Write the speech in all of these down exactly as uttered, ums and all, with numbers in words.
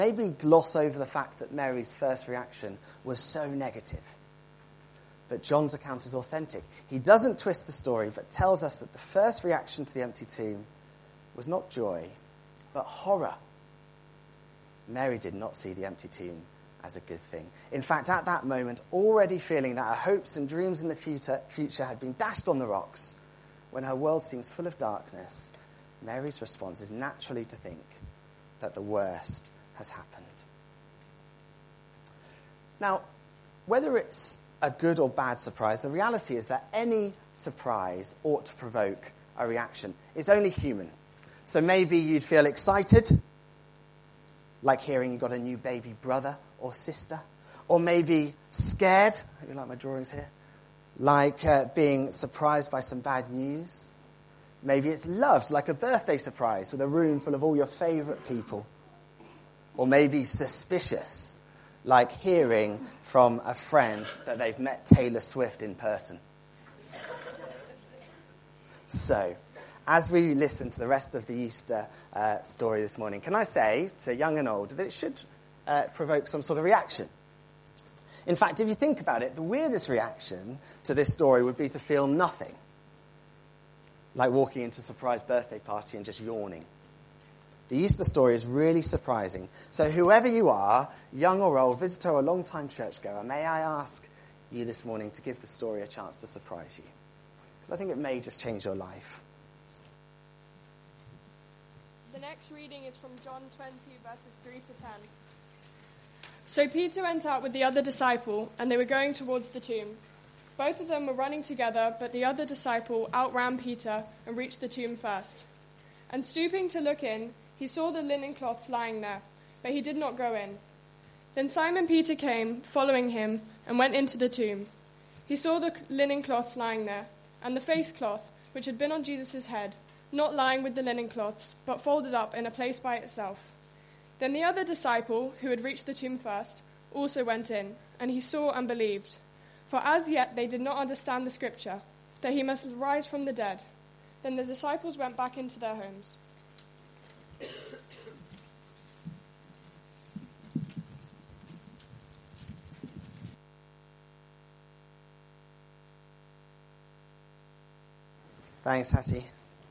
maybe gloss over the fact that Mary's first reaction was so negative. But John's account is authentic. He doesn't twist the story, but tells us that the first reaction to the empty tomb was not joy, but horror. Mary did not see the empty tomb as a good thing. In fact, at that moment, already feeling that her hopes and dreams in the future, future had been dashed on the rocks, when her world seems full of darkness, Mary's response is naturally to think that the worst has happened. Now, whether it's a good or bad surprise, the reality is that any surprise ought to provoke a reaction. It's only human. So maybe you'd feel excited, like hearing you got a new baby brother or sister. Or maybe scared, I hope you like my drawings here, like uh, being surprised by some bad news. Maybe it's loved, like a birthday surprise with a room full of all your favourite people. Or maybe suspicious, like hearing from a friend that they've met Taylor Swift in person. So, as we listen to the rest of the Easter uh, story this morning, can I say to young and old that it should uh, provoke some sort of reaction? In fact, if you think about it, the weirdest reaction to this story would be to feel nothing. Like walking into a surprise birthday party and just yawning. The Easter story is really surprising. So whoever you are, young or old, visitor or long-time churchgoer, may I ask you this morning to give the story a chance to surprise you? Because I think it may just change your life. The next reading is from John twenty, verses three to ten. So Peter went out with the other disciple, and they were going towards the tomb. Both of them were running together, but the other disciple outran Peter and reached the tomb first. And stooping to look in, he saw the linen cloths lying there, but he did not go in. Then Simon Peter came, following him, and went into the tomb. He saw the linen cloths lying there, and the face cloth, which had been on Jesus' head, not lying with the linen cloths, but folded up in a place by itself. Then the other disciple, who had reached the tomb first, also went in, and he saw and believed. For as yet they did not understand the scripture, that he must rise from the dead. Then the disciples went back into their homes. Thanks, Hattie.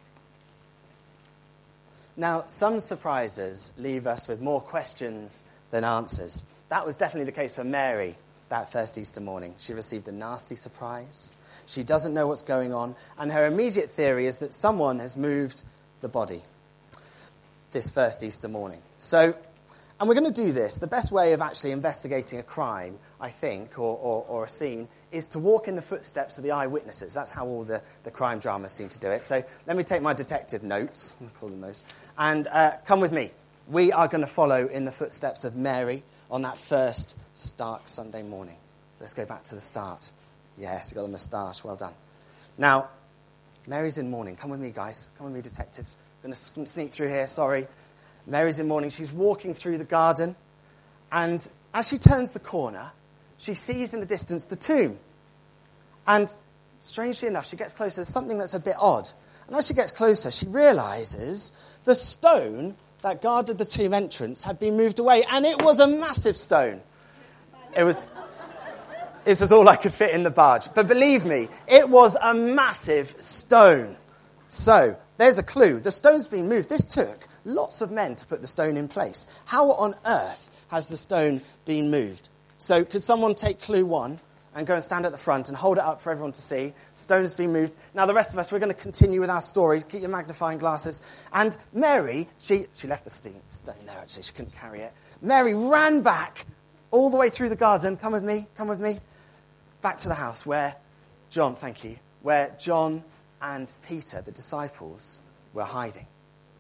Now, some surprises leave us with more questions than answers. That was definitely the case for Mary that first Easter morning. She received a nasty surprise. She doesn't know what's going on, and her immediate theory is that someone has moved the body this first Easter morning. So, and we're going to do this. The best way of actually investigating a crime, I think, or, or, or a scene, is to walk in the footsteps of the eyewitnesses. That's how all the, the crime dramas seem to do it. So let me take my detective notes, I'll call them those, and uh, come with me. We are going to follow in the footsteps of Mary on that first stark Sunday morning. So let's go back to the start. Yes, you got the moustache. Well done. Now, Mary's in mourning. Come with me, guys. Come with me, detectives. I'm going to sneak through here. Sorry. Mary's in mourning. She's walking through the garden. And as she turns the corner, she sees in the distance the tomb. And strangely enough, she gets closer. There's something that's a bit odd. And as she gets closer, she realizes the stone that guarded the tomb entrance had been moved away. And it was a massive stone. It was... This is all I could fit in the barge. But believe me, it was a massive stone. So, there's a clue. The stone's been moved. This took lots of men to put the stone in place. How on earth has the stone been moved? So, could someone take clue one and go and stand at the front and hold it up for everyone to see? Stone's been moved. Now, the rest of us, we're going to continue with our story. Keep your magnifying glasses. And Mary, she, she left the stone there, actually. She couldn't carry it. Mary ran back all the way through the garden. Come with me. Come with me. Back to the house where John, thank you, where John and Peter, the disciples, were hiding.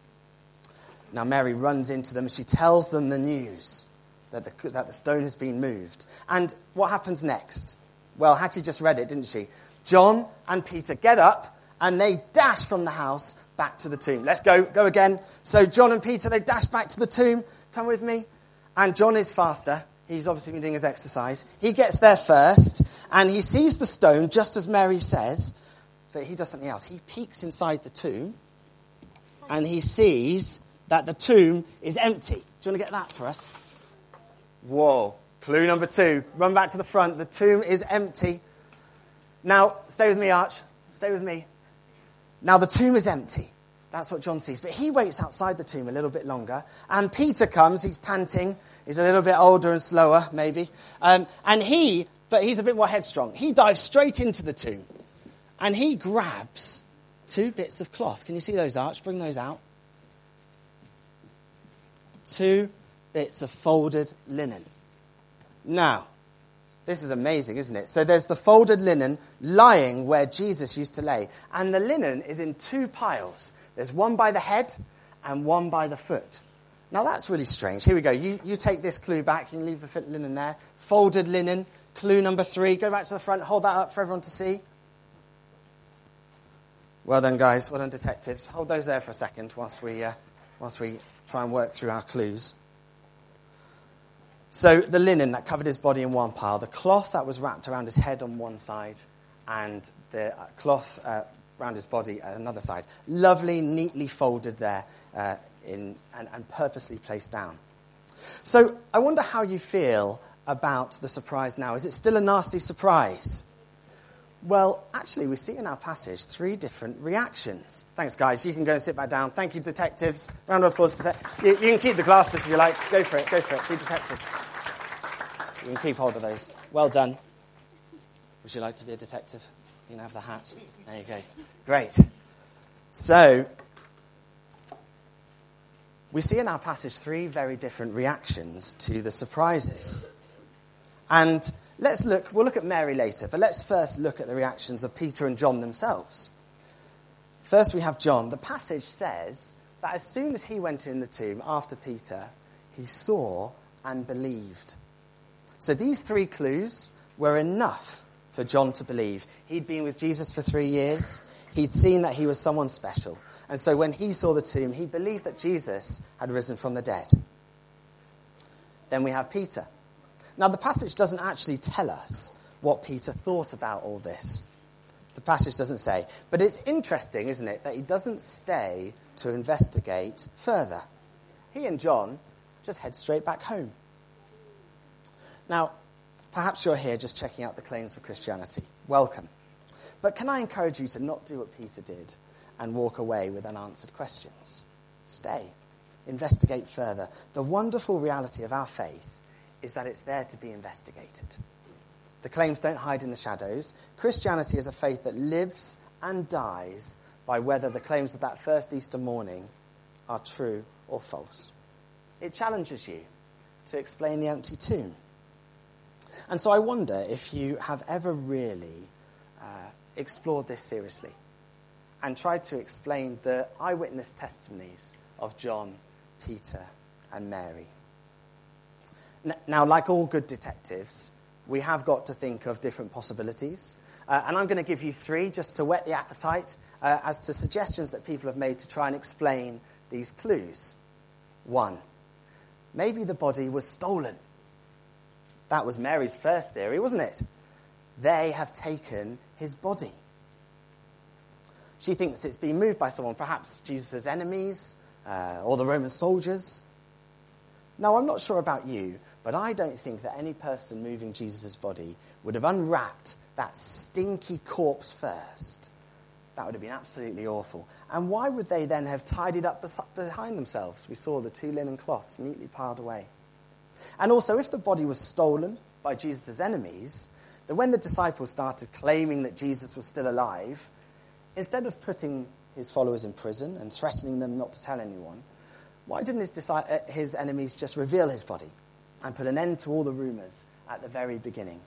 Now Mary runs into them and she tells them the news that the, that the stone has been moved. And what happens next? Well, Hattie just read it, didn't she? John and Peter get up and they dash from the house back to the tomb. Let's go, go again. So John and Peter, they dash back to the tomb. Come with me. And John is faster. He's obviously been doing his exercise. He gets there first, and he sees the stone, just as Mary says, but he does something else. He peeks inside the tomb, and he sees that the tomb is empty. Do you want to get that for us? Whoa. Clue number two. Run back to the front. The tomb is empty. Now, stay with me, Arch. Stay with me. Now, the tomb is empty. That's what John sees. But he waits outside the tomb a little bit longer. And Peter comes. He's panting. He's a little bit older and slower, maybe. Um, and he, but he's a bit more headstrong. He dives straight into the tomb. And he grabs two bits of cloth. Can you see those, Arch? Bring those out. Two bits of folded linen. Now, this is amazing, isn't it? So there's the folded linen lying where Jesus used to lay. And the linen is in two piles. There's one by the head and one by the foot. Now, that's really strange. Here we go. You, you take this clue back. You can leave the foot linen there. Folded linen. Clue number three. Go back to the front. Hold that up for everyone to see. Well done, guys. Well done, detectives. Hold those there for a second whilst we, uh, whilst we try and work through our clues. So the linen that covered his body in one pile, the cloth that was wrapped around his head on one side, and the cloth uh, around his body at another side. Lovely, neatly folded there uh, in, and, and purposely placed down. So I wonder how you feel about the surprise now. Is it still a nasty surprise? Well, actually, we see in our passage three different reactions. Thanks, guys. You can go and sit back down. Thank you, detectives. Round of applause. Det- you, you can keep the glasses if you like. Go for it. Go for it. Be detectives. You can keep hold of those. Well done. Would you like to be a detective? You can have the hat. There you go. Great. So, we see in our passage three very different reactions to the surprises. And let's look, we'll look at Mary later, but let's first look at the reactions of Peter and John themselves. First we have John. The passage says that as soon as he went in the tomb after Peter, he saw and believed. So these three clues were enough for John to believe. He'd been with Jesus for three years. He'd seen that he was someone special. And so when he saw the tomb, he believed that Jesus had risen from the dead. Then we have Peter. Now, the passage doesn't actually tell us what Peter thought about all this. The passage doesn't say. But it's interesting, isn't it, that he doesn't stay to investigate further. He and John just head straight back home. Now, perhaps you're here just checking out the claims of Christianity. Welcome. But can I encourage you to not do what Peter did and walk away with unanswered questions? Stay. Investigate further. The wonderful reality of our faith is that it's there to be investigated. The claims don't hide in the shadows. Christianity is a faith that lives and dies by whether the claims of that first Easter morning are true or false. It challenges you to explain the empty tomb. And so I wonder if you have ever really uh, explored this seriously and tried to explain the eyewitness testimonies of John, Peter, and Mary. Now, like all good detectives, we have got to think of different possibilities. Uh, and I'm going to give you three just to whet the appetite uh, as to suggestions that people have made to try and explain these clues. One, maybe the body was stolen. That was Mary's first theory, wasn't it? They have taken his body. She thinks it's been moved by someone, perhaps Jesus' enemies uh, or the Roman soldiers. Now, I'm not sure about you, but I don't think that any person moving Jesus' body would have unwrapped that stinky corpse first. That would have been absolutely awful. And why would they then have tied it up behind themselves? We saw the two linen cloths neatly piled away. And also, if the body was stolen by Jesus' enemies, then when the disciples started claiming that Jesus was still alive, instead of putting his followers in prison and threatening them not to tell anyone, why didn't his, disi- his enemies just reveal his body and put an end to all the rumours at the very beginning?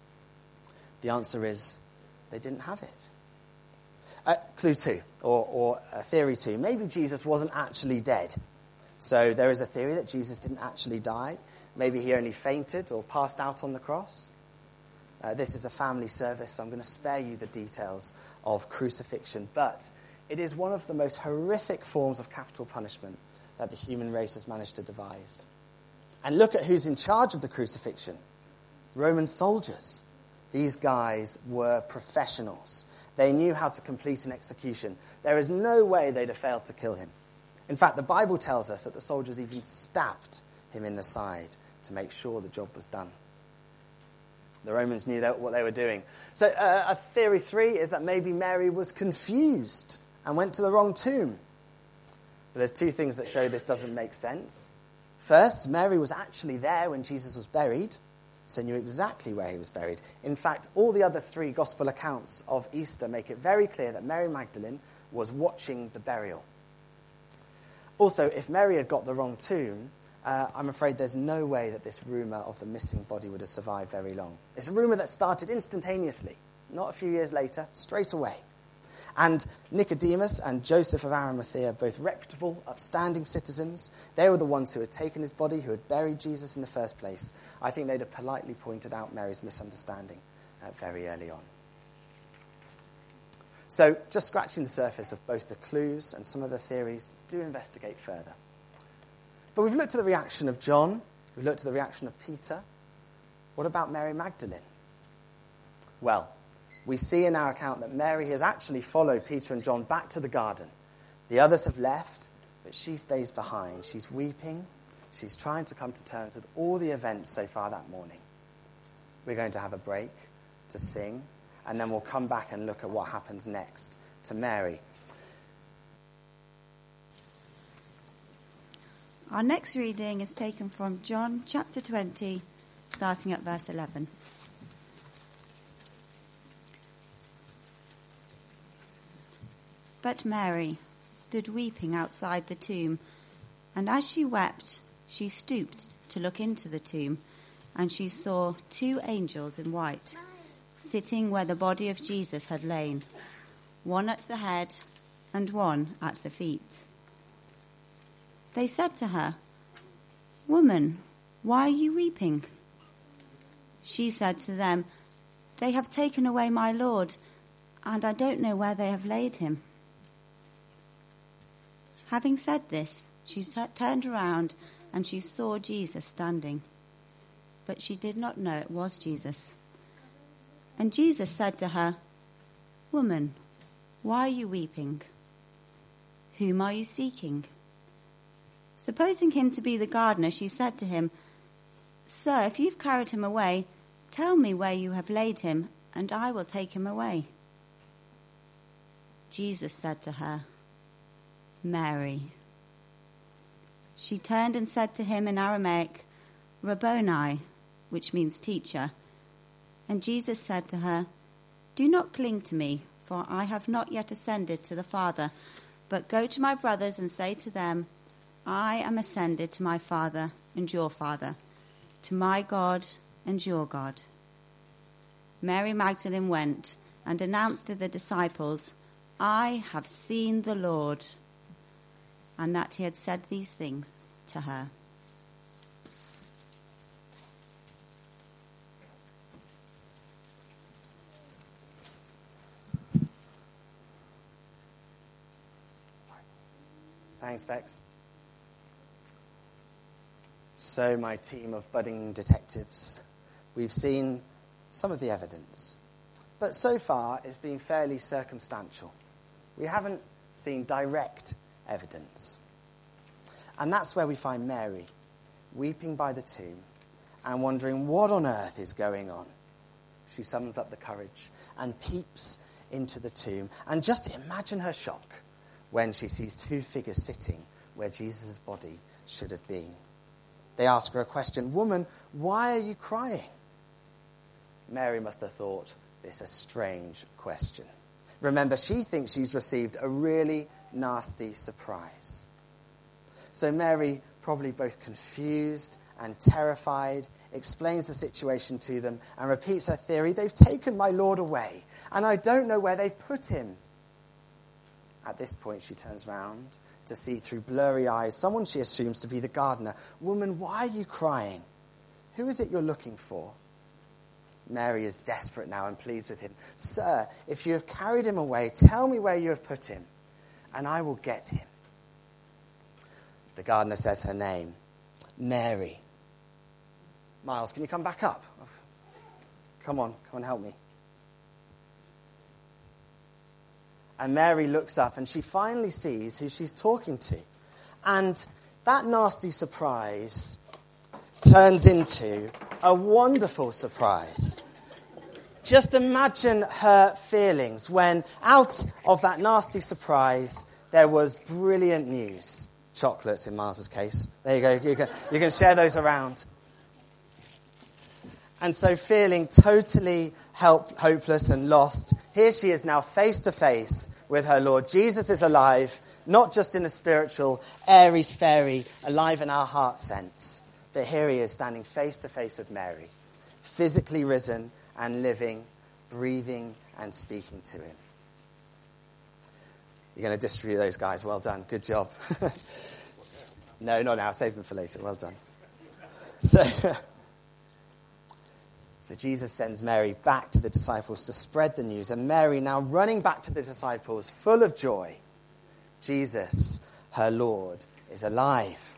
The answer is they didn't have it. Uh, clue two, or, or uh, theory two. Maybe Jesus wasn't actually dead. So there is a theory that Jesus didn't actually die. Maybe he only fainted or passed out on the cross. Uh, this is a family service, so I'm going to spare you the details of crucifixion. But it is one of the most horrific forms of capital punishment that the human race has managed to devise. And look at who's in charge of the crucifixion. Roman soldiers. These guys were professionals. They knew how to complete an execution. There is no way they'd have failed to kill him. In fact, the Bible tells us that the soldiers even stabbed him in the side to make sure the job was done. The Romans knew that, what they were doing. So uh, a theory three is that maybe Mary was confused and went to the wrong tomb. But there's two things that show this doesn't make sense. First, Mary was actually there when Jesus was buried, so knew exactly where he was buried. In fact, all the other three gospel accounts of Easter make it very clear that Mary Magdalene was watching the burial. Also, if Mary had got the wrong tomb, uh, I'm afraid there's no way that this rumour of the missing body would have survived very long. It's a rumour that started instantaneously, not a few years later, straight away. And Nicodemus and Joseph of Arimathea, both reputable, upstanding citizens, they were the ones who had taken his body, who had buried Jesus in the first place. I think they'd have politely pointed out Mary's misunderstanding uh, very early on. So, just scratching the surface of both the clues and some of the theories, do investigate further. But we've looked at the reaction of John, we've looked at the reaction of Peter. What about Mary Magdalene? Well, we see in our account that Mary has actually followed Peter and John back to the garden. The others have left, but she stays behind. She's weeping. She's trying to come to terms with all the events so far that morning. We're going to have a break to sing, and then we'll come back and look at what happens next to Mary. Our next reading is taken from John chapter twenty, starting at verse eleven. But Mary stood weeping outside the tomb, and as she wept, she stooped to look into the tomb, and she saw two angels in white, sitting where the body of Jesus had lain, one at the head and one at the feet. They said to her, "Woman, why are you weeping?" She said to them, "They have taken away my Lord, and I don't know where they have laid him." Having said this, she turned around and she saw Jesus standing, but she did not know it was Jesus. And Jesus said to her, "Woman, why are you weeping? Whom are you seeking?" Supposing him to be the gardener, she said to him, "Sir, if you've carried him away, tell me where you have laid him, and I will take him away." Jesus said to her, "Mary." She turned and said to him in Aramaic, "Rabboni," which means teacher. And Jesus said to her, "Do not cling to me, for I have not yet ascended to the Father, but go to my brothers and say to them, I am ascended to my Father and your Father, to my God and your God." Mary Magdalene went and announced to the disciples, "I have seen the Lord," and that he had said these things to her. Sorry. Thanks, Bex. So, my team of budding detectives, we've seen some of the evidence, but so far it's been fairly circumstantial. We haven't seen direct evidence. And that's where we find Mary, weeping by the tomb and wondering what on earth is going on. She summons up the courage and peeps into the tomb. And just imagine her shock when she sees two figures sitting where Jesus' body should have been. They ask her a question, "Woman, why are you crying?" Mary must have thought this a strange question. Remember, she thinks she's received a really nasty surprise. So Mary, probably both confused and terrified, explains the situation to them and repeats her theory. "They've taken my Lord away, and I don't know where they've put him." At this point, she turns round to see through blurry eyes someone she assumes to be the gardener. "Woman, why are you crying? Who is it you're looking for?" Mary is desperate now and pleads with him, "Sir, if you have carried him away, tell me where you have put him, and I will get him." The gardener says her name, Mary. Miles, can you come back up? Come on, come and help me. And Mary looks up and she finally sees who she's talking to. And that nasty surprise turns into a wonderful surprise. Just imagine her feelings when, out of that nasty surprise, there was brilliant news. Chocolate, in Miles's case. There you go. You can, you can share those around. And so feeling totally help, hopeless and lost, here she is now face to face with her Lord. Jesus is alive, not just in a spiritual, airy-fairy, alive in our heart sense, but here he is standing face to face with Mary, physically risen and living, breathing and speaking to him. You're going to distribute those guys. Well done. Good job. No, not now. Save them for later. Well done. So, so Jesus sends Mary back to the disciples to spread the news. And Mary, now running back to the disciples, full of joy, Jesus, her Lord, is alive.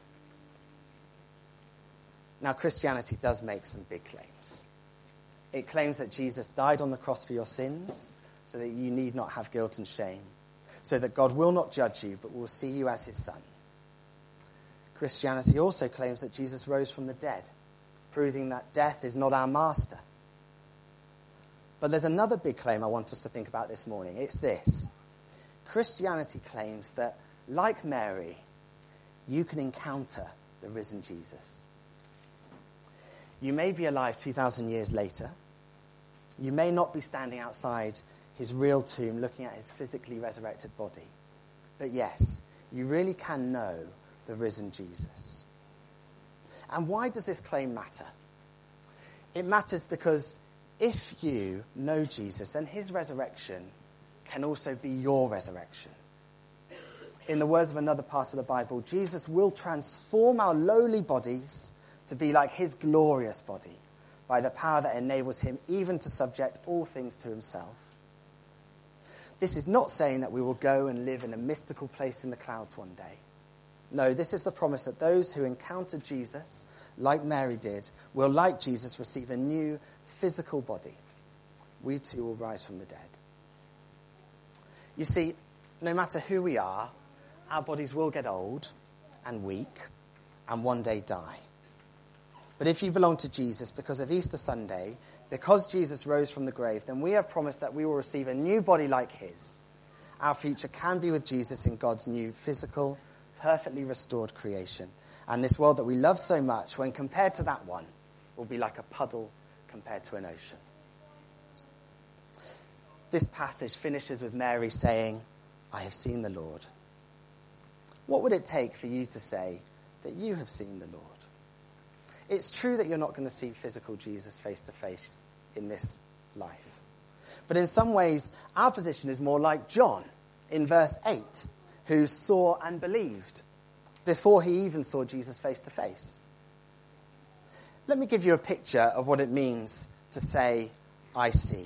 Now, Christianity does make some big claims. It claims that Jesus died on the cross for your sins, so that you need not have guilt and shame, so that God will not judge you, but will see you as his son. Christianity also claims that Jesus rose from the dead, proving that death is not our master. But there's another big claim I want us to think about this morning. It's this. Christianity claims that, like Mary, you can encounter the risen Jesus. You may be alive two thousand years later. You may not be standing outside his real tomb looking at his physically resurrected body. But yes, you really can know the risen Jesus. And why does this claim matter? It matters because if you know Jesus, then his resurrection can also be your resurrection. In the words of another part of the Bible, Jesus will transform our lowly bodies to be like his glorious body by the power that enables him even to subject all things to himself. This is not saying that we will go and live in a mystical place in the clouds one day. No, this is the promise that those who encounter Jesus, like Mary did, will, like Jesus, receive a new physical body. We too will rise from the dead. You see, no matter who we are, our bodies will get old and weak and one day die. But if you belong to Jesus because of Easter Sunday, because Jesus rose from the grave, then we have promised that we will receive a new body like his. Our future can be with Jesus in God's new physical, perfectly restored creation. And this world that we love so much, when compared to that one, will be like a puddle compared to an ocean. This passage finishes with Mary saying, I have seen the Lord. What would it take for you to say that you have seen the Lord? It's true that you're not going to see physical Jesus face to face in this life. But in some ways, our position is more like John in verse eight, who saw and believed before he even saw Jesus face to face. Let me give you a picture of what it means to say, I see.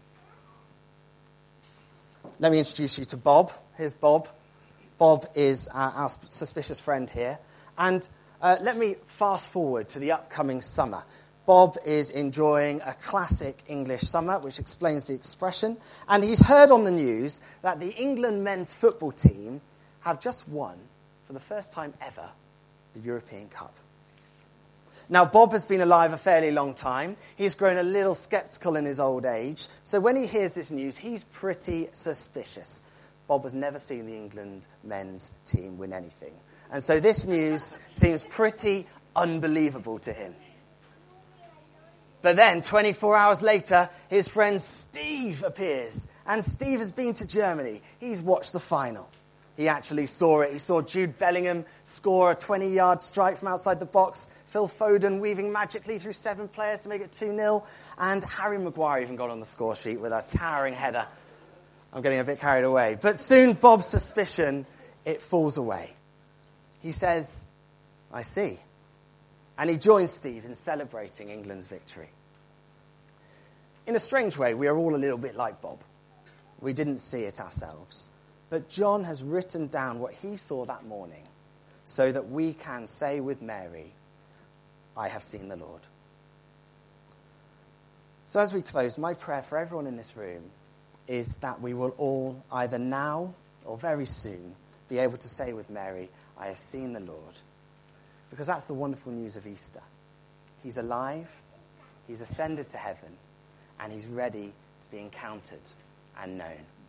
Let me introduce you to Bob. Here's Bob. Bob is our, our suspicious friend here. And uh, let me fast forward to the upcoming summer. Bob is enjoying a classic English summer, which explains the expression. And he's heard on the news that the England men's football team have just won, for the first time ever, the European Cup. Now, Bob has been alive a fairly long time. He's grown a little sceptical in his old age. So when he hears this news, he's pretty suspicious. Bob has never seen the England men's team win anything. And so this news seems pretty unbelievable to him. But then, twenty-four hours later, his friend Steve appears. And Steve has been to Germany. He's watched the final. He actually saw it. He saw Jude Bellingham score a twenty-yard strike from outside the box. Phil Foden weaving magically through seven players to make it two nil. And Harry Maguire even got on the score sheet with a towering header. I'm getting a bit carried away. But soon Bob's suspicion, it falls away. He says, I see. And he joins Steve in celebrating England's victory. In a strange way, we are all a little bit like Bob. We didn't see it ourselves. But John has written down what he saw that morning so that we can say with Mary, I have seen the Lord. So as we close, my prayer for everyone in this room is that we will all, either now or very soon, be able to say with Mary, I have seen the Lord. Because that's the wonderful news of Easter. He's alive, he's ascended to heaven, and he's ready to be encountered and known.